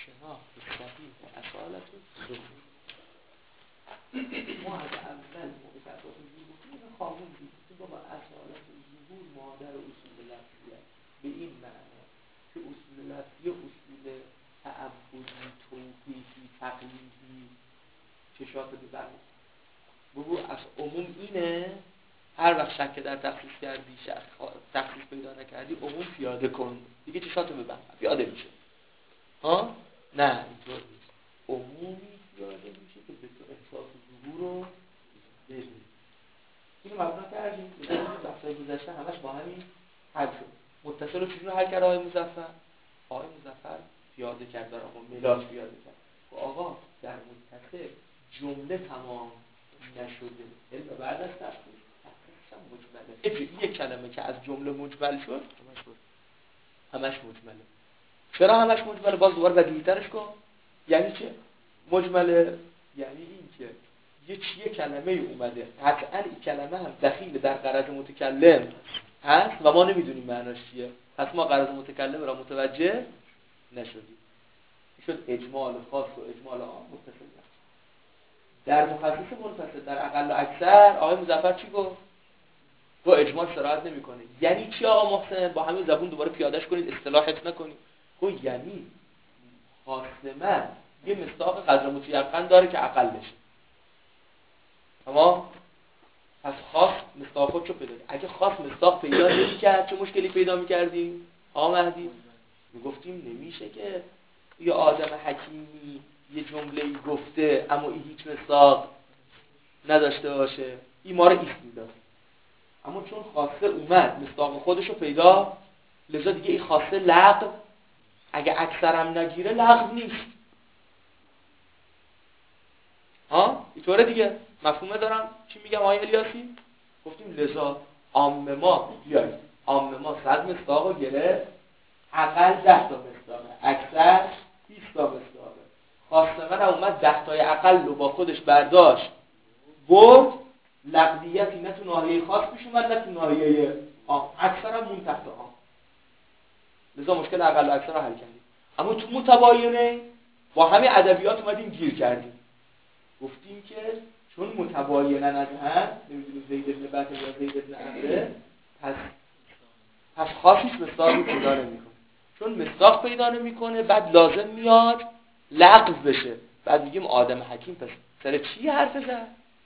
شناخت صحیح اصالت ظهور. ما از اول موقع که اساس ظهور گفتیم خامون دیدیم بابا اصالت ظهور مادر اصول لفظیه، به این معنا که اصول لفظی اصول تعبدی توقیفی تقلیدی چشات به برمون بگو از عموم اینه. هر وقت شک در تخصیص کردی تخصیص پیدا نکردی عموم پیاده کن دیگه چشاتو ببند پیاده میشه. ها نه اینطور نیست، عمومی پیاده میشه که به تو احساس ظهور رو بده. اینو مبنا کردیم بحثای گذشته همش با همین حل شد. متصل رو چجور حل کرد آقای مظفر؟ آقای مظفر پیاده کرد در آقا ملاک پیاده کرد و آقا در متصل جمله تمام نشده علم بعد از تفسیر هم مجمله. یک کلمه که از جمله مجمل شد همش مجمله. چرا همش مجمله؟ باز دوباره بدیهی‌ترش کن. یعنی چه؟ مجمله یعنی این که یه کلمه اومده قطعاً این کلمه هم دخیل در غرض متکلم هست و ما نمیدونیم معناش چیه، پس ما غرض متکلم را متوجه نشدیم. شد اجمال خاص و اجمال عام متصل است. در مخصص منفصل در اقل و اکثر آقای مظفر چی گفت؟ با اجمال صراحت نمیکنه. یعنی چی آقا محسن؟ با همین زبون دوباره پیادهش کنید، اصطلاحات نکنید. گفت یعنی خاص من یه مصداق قدر متیقن داره که اقلش. تمام؟ پس خاص مصداق خودشو پیدا کرد. اگه خاص مصداق پیدا نمی‌کرد چه مشکلی پیدا می‌کردیم؟ آقا مهدی میگفتیم نمیشه که یه آدم حکیمی یه جمله‌ای گفته اما این هیچ مصداق نداشته باشه، این ما رو ایست میداد. اما چون خاصه اومد مصداق خودشو پیدا، لذا دیگه این خاصه لغو اگه اکثرم نگیره لغو نیست. ها اینطوره دیگه. مفهومه دارم چی میگم آقای الیاسی؟ گفتیم لذا عام ما بیاید عام ما 100 مصداقو گرفت، اقل 10 تا مصداقه، اکثر 20 تا مصداقه. خاصه من اومد 10 تای اقل رو با خودش برداشت برد، لغویتی نه تو ناحیه خاص پیش اومد نه تو ناحیه عام، اکثرم مون تحت عام. لذا مشکل اقل و اکثر رو حل کردیم. اما تو متباینه با همه ادبیات اومدیم گیر کردیم. گفتیم که چون متباینن از هم نمیدونیم زید ابن بکر یا زید ابن عمره، پس خاصیش مصداقی پیدا نمیکنه. چون مصداق پیدا نمیکنه بعد لازم میاد لغو بشه. بعد میگیم آدم حکیم پس سر چی حرف زد؟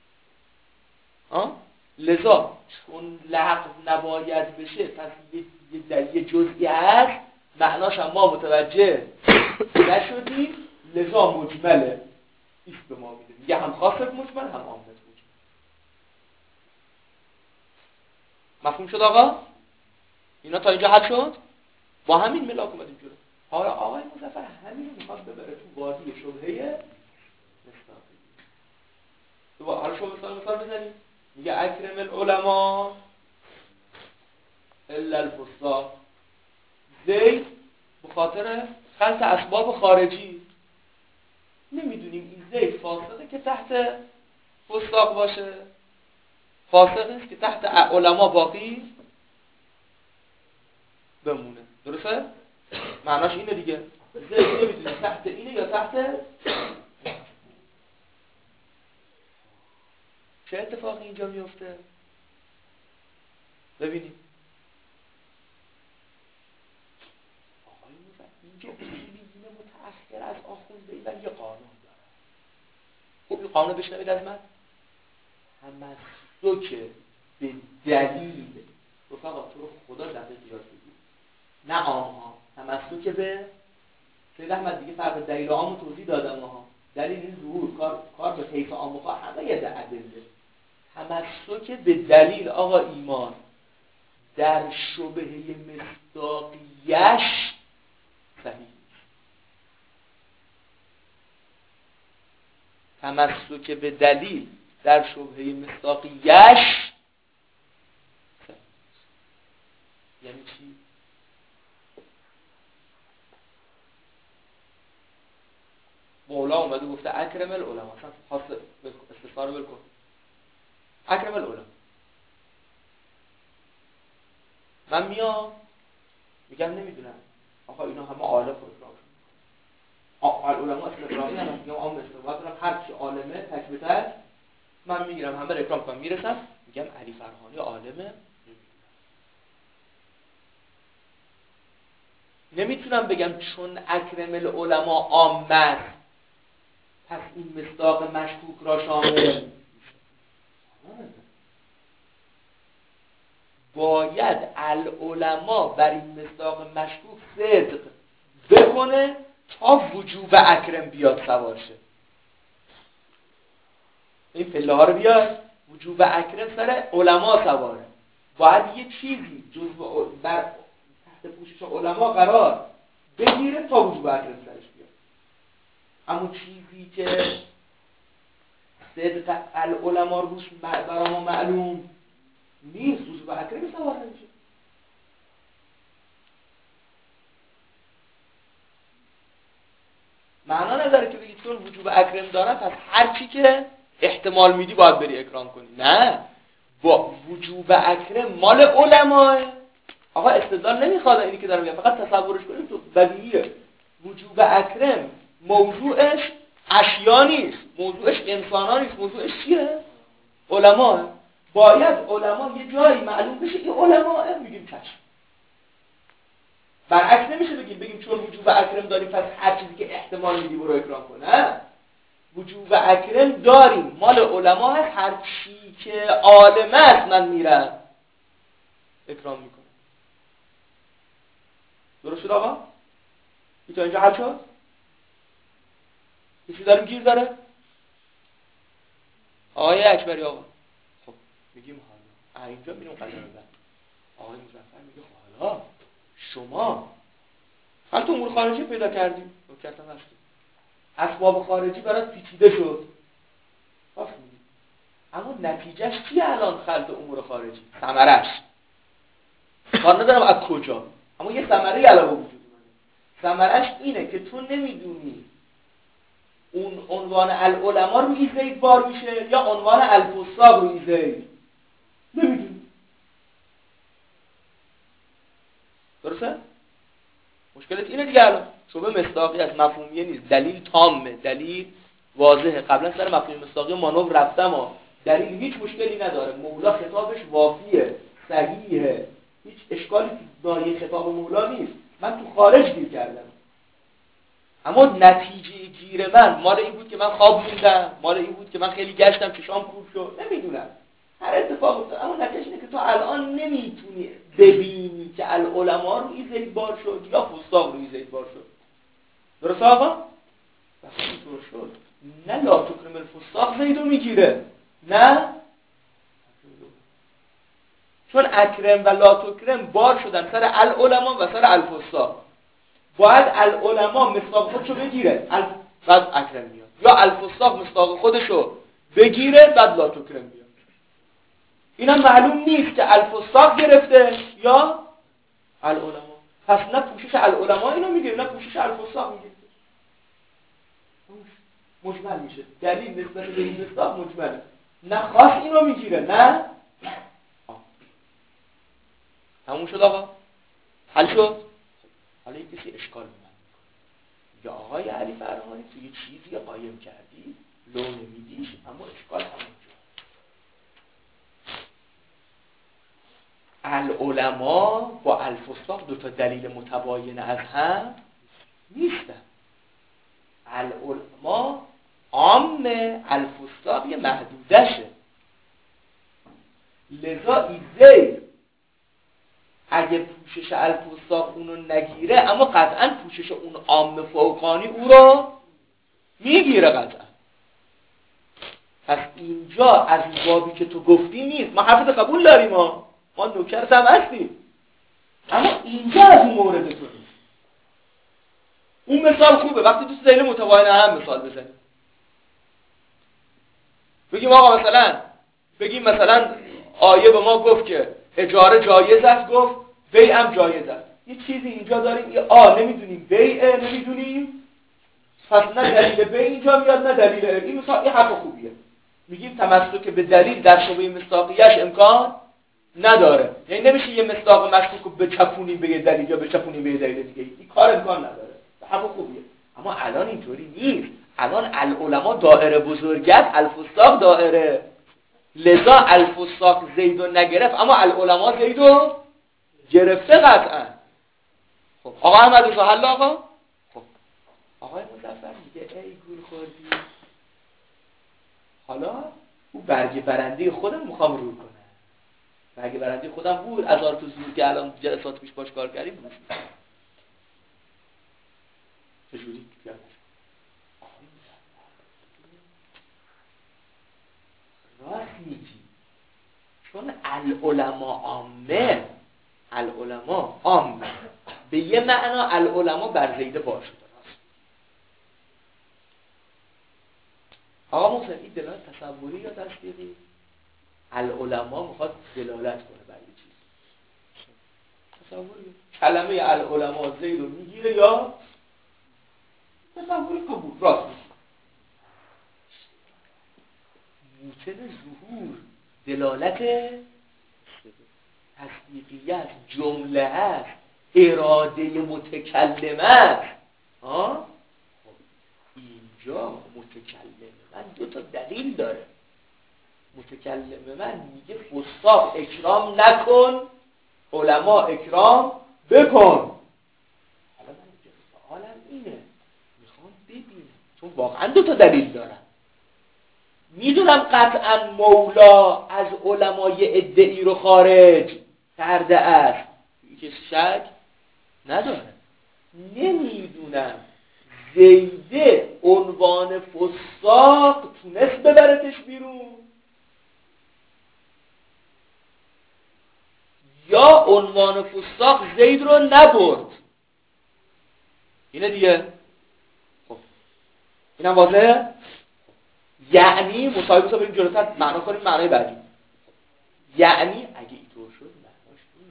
لذا چون لغو نباید بشه پس یه جزئی هست معناش هم ما متوجه نشدیم، لذا مجمله ایست به ما میده. میگه هم خاصت مجمل هم عامت مجمل. مفهوم شد آقا؟ اینا تا اینجا حل شد؟ با همین ملاک اومدیم جلو. حالا آقای مظفر همین میخواد ببره تو وادی شبهه مصداقی. دوباره حالا شما مثال بزنید. میگه اکرم العلماء الا الفساق. زید به خاطر خلط اسباب خارجی نمیدونیم این زید فاسقه که تحت فساق باشه، فاسق نیست که تحت علما باقی بمونه. درسته؟ معناش اینه دیگه. زید نمیدونیم تحت اینه یا تحت چه اتفاقی اینجا میفته؟ ببینیم. آقای موسیقی اینجا اصولیین متأخر از آخونده ایول یه قانون داره. خب این قانون بشنوید از من. تمسک به دلیل رفقا تو رو خدا دقیق یاد بگیر، نه عامها. تمسک به سید احمد دیگه فرق دلیل عام رو توضیح دادم ها. دلیل این ظهور کار به حیث عام و خاص همه یه ادله. تمسک به دلیل آقا ایمان در شبهه مصداقیش صحیح. تمسک به دلیل در شبهه مصداقیش صحیح. یعنی چی؟ مولا اومده گفته اکرم العلماء، اصلا خاص استثار بلکن اکرم العلماء. من میام میگم نمیدونم آقا اینا همه عالم خود را علماء استقرائی هم میگم عام استقرار دارم، هر کی عالمه تک به تک من میگیرم، همه رو اکرام کنم، میرسم میگم علی فرهانی عالمه. نمیتونم بگم چون اکرم العلماء عام است پس این مصداق مشکوک را شامل. باید العلماء بر این مصداق مشکوک صدق بکنه تا وجوب اکرم بیاد سوار شه. این پله ها رو بیاد، وجوب اکرم سر علما سواره. باید یه چیزی جزء بر تحت پوشش علما قرار بگیره تا وجوب اکرم سرش بیاد. اما چیزی که صدق العلماء روش برای ما معلوم نیست، وجوب اکرم سوار نمیشه. معنا نداره که بگی چون وجوب اکرم دارن پس هر چی که احتمال میدی باید بری اکرام کنی. نه، با وجوب اکرم مال علماه. آقا استدلال نمیخواد اینی که دارم میگم، فقط تصورش کنیم تو بدیهیه. وجوب اکرم موضوعش اشیا نیست، موضوعش انسانا نیست، موضوعش چیه؟ علماه. باید علما یه جایی معلوم بشه این علماه، میگیم چشم. برعکس نمیشه بگیم چون وجوب اکرم داریم پس هر چیزی که احتمال میدی برو اکرام کن. نه، وجوب اکرم داریم، مال علما هست، هر چی که عالم است من میرم اکرام میکنم. درست شد آقا؟ تا اینجا حل شد؟ کسی داریم گیر داره؟ آقای اکبری آقا خب میگیم حالا اینجا میریم قدم بعد. آقای مظفر میگه حالا شما هم تو امور خارجی پیدا کردیم نکرتم هستی اسباب خارجی برات پیچیده شد، راست میگی، اما نتیجهش چیه الان خلط امور خارجی؟ ثمرش کار ندارم از کجا، اما یه ثمره علاوه وجود اومده. ثمرش اینه که تو نمیدونی اون عنوان العلماء روی زید بار میشه یا عنوان الفساق روی زید، نمیدونی. درسته؟ مشکلت اینه دیگه. الان شبه مصداقی از مفهومیه نیست، دلیل تامه، دلیل واضحه. قبلا سر مفهوم مصداقی مانور رفتم ها، دلیل هیچ مشکلی نداره، مولا خطابش وافیه، صحیحه، هیچ اشکالی تو دایره خطاب مولا نیست. من تو خارج گیر کردم، اما نتیجه گیر من مال این بود که من خواب موندم، مال این بود که من خیلی گشتم چشام کور شد، نمیدونم هر اتفاق افتاد، اما نتیجه اینه که تو الان نمیتونی ببینی که العلماء روی زید بار شد یا فساق روی زید بار شد. درست آقا؟ وقتی اینطور شد نه لا تکرم الفساق زیدو میگیره، نه، چون اکرم و لا تکرم بار شدن سر العلماء و سر الفساق. باید العلماء مصداق خودشو بگیره بعد اکرم بیاد، یا الفساق مصداق خودشو بگیره بعد لا تکرم بیاد. اینا معلوم نیست که الفساق گرفته یا العلماء، پس نه پوشش العلماء اینو میگیره نه پوشش الفساق میگیره، مجمل میشه. دلیل نسبت به این مصداق مجمله، نه خاص اینو میگیره نه. تموم شد آقا؟ حل شد؟ حالا یک کسی اشکال به من میکنه، یا آقای علی فرهانی تو یه چیزی قایم کردی لو نمیدیش، اما اشکال همونجا. العلماء با الفساق دوتا دلیل متباین از هم نیستن. العلماء عام، الفساق یه محدودشه. لذا ایزه اگه پوشش الفساق اونو نگیره، اما قطعا پوشش اون عام فوقانی او رو میگیره قطعا. پس اینجا از این بابی که تو گفتی نیست. ما حرفت قبول داریم، ما نوکرت هم هستیم، اما اینجا از اون مورد تو نیست. اون مثال خوبه وقتی دوست دلیل متباین هم مثال بزنیم، بگیم مثلا آیه به ما گفت که اجاره جایز است، گفت بیع هم جایز است. یه چیزی اینجا داریم یه نمیدونیم بیعه، نمیدونیم، پس نه دلیل بیع اینجا میاد نه دلیل این مثال. این حرف خوبیه، میگیم تمسک به دلیل در شبهه مصداقیش امکان نداره. یعنی نمیشه یه مصداق مشکوک رو بچپونیم به یه دلیل یا بچپونیم به یه دلیل دیگه، این کار امکان نداره. حرف خوبیه، اما الان اینطوری نیست. الان العلماء دائره بزرگت، الفساق دائره، لذا الفساق زیدو نگرفت اما العلماء زیدو گرفته قطعا. خب آقا احمد رضا حل آقا؟ خب آقای مظفر میگه ای گول خوردی، حالا او برگ برنده خودم میخوام رو کنم. برگ برنده خودم بود از آرت و زور که الان جلسات پیش باش کار کردیم بود. چجوری؟ پیاده راست میگی، چون العلماء عامه به یه معنا العلماء بر زیده بار شده. راست آقا محسن این دلالت تصوری یا تصدیقی؟ العلماء میخواد دلالت کنه بر یه چیز تصوری. کلمه العلماء زید رو میگیره یا تصوری؟ قبول. راست میگی. موتن ظهور دلالت تصدیقیت، جمله است، اراده متکلم است. خب اینجا متکلم من دو تا دلیل داره. متکلم من میگه فساق اکرام نکن، علما اکرام بکن. حالا من اینجا سوالم اینه، میخوام ببینم، چون واقعا دو تا دلیل دارم. میدونم قطعا مولا از علمای ادعی رو خارج کرده است، که شک نداره. نمیدونم زیده عنوان فساق تونست ببرتش بیرون یا عنوان فساق زید رو نبرد. اینه دیگه. خب اینم واضحه. یعنی مصاحبه رو بریم جلوتر معنا کنیم معنای بعدی. یعنی اگه اینطور شد معناش اینه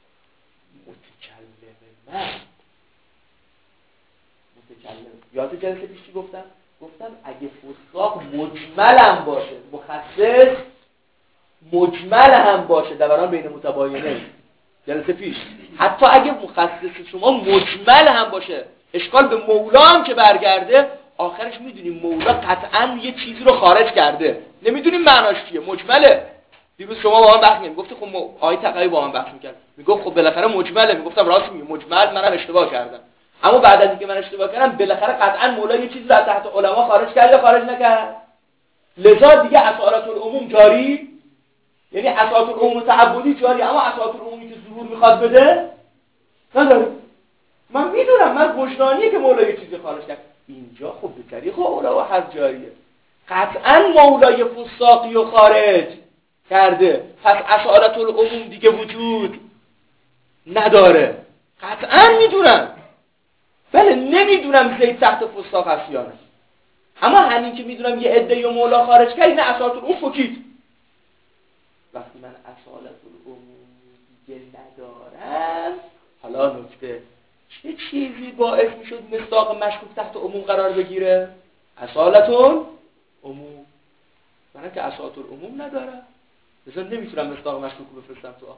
متکلم یاد جلسه پیش چی گفتم اگه فساق مجملم باشه، مخصص مجمل هم باشه، دوران بین متباینه جلسه پیش، حتی اگه مخصص شما مجمل هم باشه، اشکال به مولا هم که برگرده، آخرش میدونیم مولا قطعا یه چیزی رو خارج کرده، نمیدونیم معناش چیه، مجمله. دیروز شما با من بحث می‌کردید، گفتی خب آقای تقوی با من بحث می‌کرد، میگفت خب بالاخره مجمله، میگفتم راست میگی مجمل، منم اشتباه کردم. اما بعد از اینکه من اشتباه کردم بالاخره قطعا مولا یه چیزی رو از تحت علما خارج کرد یا خارج نکرد. لذا دیگه اصالت العموم جاری، یعنی اصالت العموم تعبدی جاری، اما اصالت العمومی که ظهور میخواد بده نداره. من میدونم من وجدانیه که مولا یه چیزی خارج کرد. اینجا خب به طریق اولا و هر جاریه، قطعا مولای فساقی و خارج کرده، پس اصالت العموم دیگه وجود نداره. قطعا میدونم، بله نمیدونم زید تحت فساق هست یا نه، اما همین که میدونم یه عده و مولا خارج کرد، این اصالت العموم فکید. وقتی من اصالت العموم دیگه ندارم، حالا نکته، چه چیزی باعث میشد مصداق مشکوک تحت عموم قرار بگیره؟ اصالت العموم. من که اصالت العموم ندارم، لذا نمیتونم مصداق مشکوک رو بفرستم تو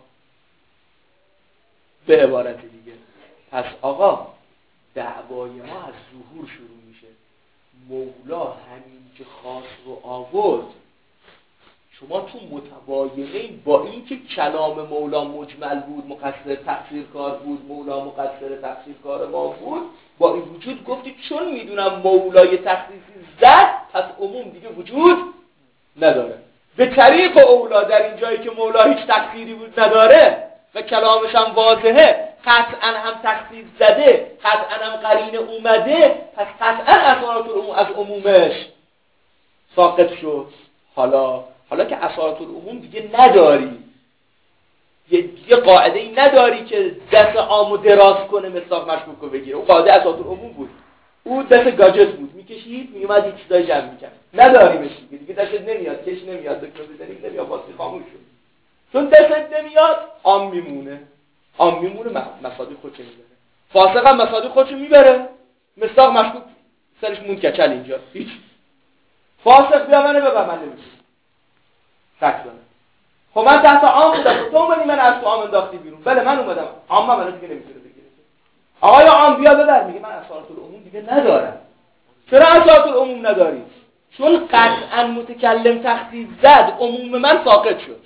به عبارت دیگه. پس آقا دعوای ما از ظهور شروع میشه. مولا همین که خاص رو آورد، شما تو متباینه با این که کلام مولا مجمل بود، مقصر تقصیرکار بود، مولا مقصر تقصیرکار ما بود، با این وجود گفتید چون میدونم مولای تخصیصی زد، پس عموم دیگه وجود نداره. به طریق اولا در این جایی که مولا هیچ تقصیری بود نداره و کلامش هم واضحه، قطعا هم تخصیص زده، قطعا هم قرینه اومده، پس قطعا اصالت العموم از عمومش ساقط شد. حالا که اصالت العموم دیگه نداری، یه قاعده ای نداری که دست عامو دراز کنه مصداق مشکوک رو بگیره. اون قاعده اصالت العموم بود، اون دست گاجت بود، میکشید میومد یه چیزای جمع میکرد. نداریمش دیگه دستت نمیاد، کش نمیاد، دکتر بزنی نمیاد، واسه خاموش شد. چون دستت نمیاد عام میمونه، مصادیق خودش میبره. فاسق هم مصادیق خودش میبره، مصداق مشکوک سرش موند کچل اینجا، هیچ. فاسق بیا منو ببر، من نمیتونم سکت کنم. خب من تحت عام بودم، تو اومدی من از تو عام انداختی بیرون. بله من اومدم، عام منو دیگه نمیتونه بگیره. آقای عام بیا ببر، میگه من اصالت العموم دیگه ندارم. چرا اصالت العموم نداری؟ چون قطعا متکلم تخصیص زد، عموم من ساقط شد.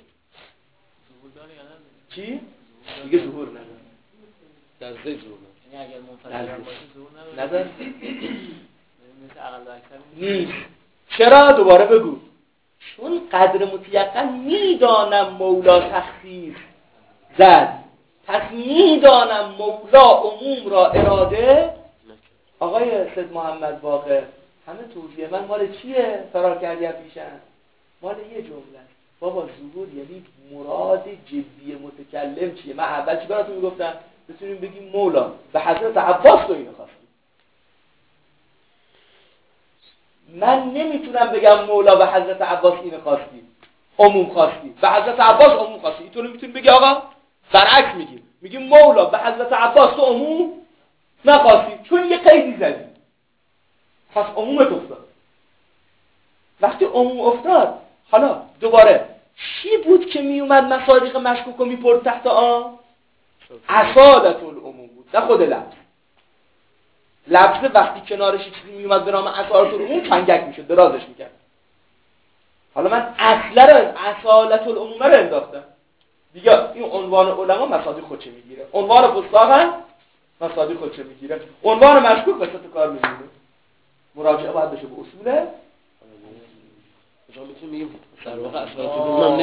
چی؟ دیگه ظهور نداره. در ذهن ظهور نداره. یعنی اگر منفصل باشه ظهور نداره. مثل اقل و اکثر نیست. چرا؟ دوباره بگو. چون قدر متیقن میدانم مولا تخصیص زد، پس میدانم مولا عموم را اراده. آقای سید محمد باقر همه توضیح من مال چیه؟ فرار کردی پیشن مال یه جمله. بابا ظهور یعنی مراد جدی متکلم چیه؟ من اول چی براتون میگفتم؟ بتونیم بگیم مولا به حضرت عباس تو اینو خواستی. من نمیتونم بگم مولا به حضرت عباس اینو خواستی، عموم خواستی، به حضرت عباس عموم خواستی. اینطوری میتونی بگی آقا؟ برعکس میگیم مولا به حضرت عباس تو عموم نخواستی چون یه قیدی زدی، پس عمومت افتاد. وقتی عموم افتاد، حالا دوباره چی بود که میومد مصادیق مشکوک رو میپرد تحت آن؟ اصالت العموم بود، نه خود لفظ. لفظ وقتی کنارش چیزی میومد به نام اصالت العموم چنگک میشد، درازش میکرد. حالا من اصالت العموم رو انداختم دیگه. این عنوان علما مصادیق خودشه میگیره، عنوان فساق هم مصادیق خودشه میگیره، عنوان مشکوک وسط کار میمونه. مراجعه باید بشه به اصول. میتونیم بگیم در واقع اصالت العموم